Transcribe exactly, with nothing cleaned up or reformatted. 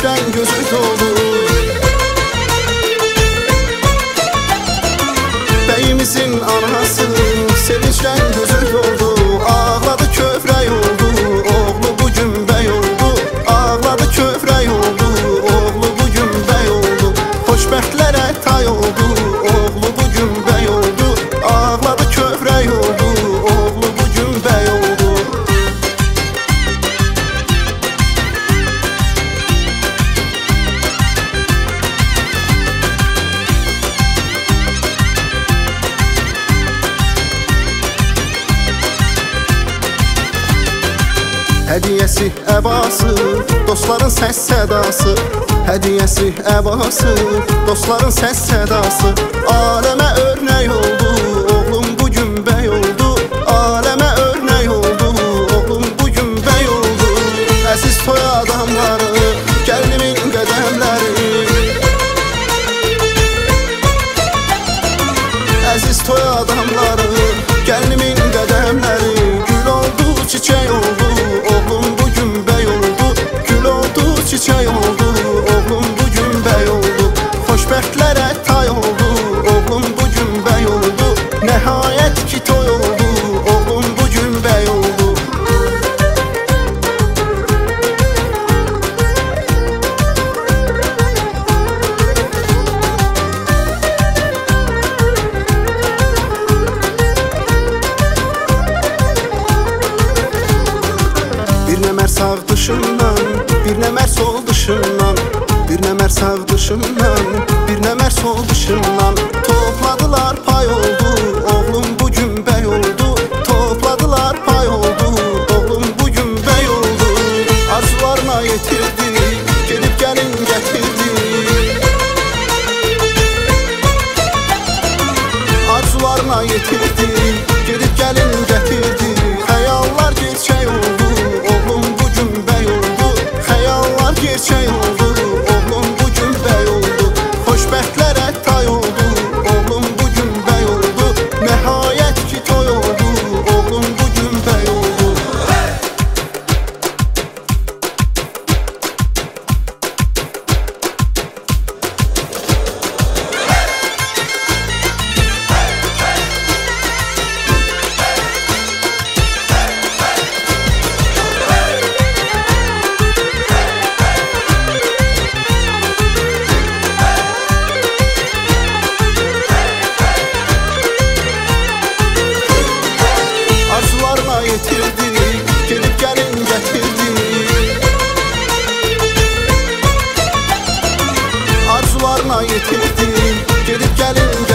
sevinçdən gözü dolu. Bəyimizin anası sevinçdən gözü doldu. Ağladı kövrək oldu, oğlu bugün bəy oldu. Ağladı kövrək oldu, oğlu bugün bəy oldu. Xoşbəxtlərə tay oldu, oğlu bugün bəy oldu. Ağladı kövrək oldu, oğlu bugün bəy oldu. Hədiyəsi əbası, dostların səs sədası. Hədiyəsi əbası, dostların səs sədası. Aləmə örnək oldu, oğlum bugün bəy oldu. Aləmə örnək oldu, oğlum bugün bəy oldu. Əziz toy adamları, gəlinimin qədəmləri. Əziz toy adamları, gəlinimin qədəmləri. Gül oldu, çiçək oldu, oğlum bugün bəy oldu. Gül oldu, çiçək oldu, oğlum bugün bəy oldu. Xoşbəxtlərə tay oldu, oğlum bugün bəy oldu. Nəhayət ki toy oldu, oğlum bugün bəy oldu. Bir nəmər sağ dışından, bir nəmər sol dışından. Bir nəmər sağ dışından, bir nəmər sol dışından. Topladılar pay oldu, oğlum bugün bəy oldu. Topladılar pay oldu, oğlum bugün bəy oldu. Arzularına yetirdi, gelip gəlin gətirdi. Arzularına yetirdi, gelip gəlin gətirdi. Xəyallar gerçək oldu, oğlum bugün bəy oldu. Xəyallar gerçək oldu, oğlum bugün bəy oldu. Xoşbəxtlərə tay oldu, oğlum bugün bəy oldu. Nəhayət ki toy oldu, oğlum bugün bəy oldu. Arzularına yetirdi, gelip gəlin gətirdi. Arzularına yetirdi, gelip gəlin gətirdi.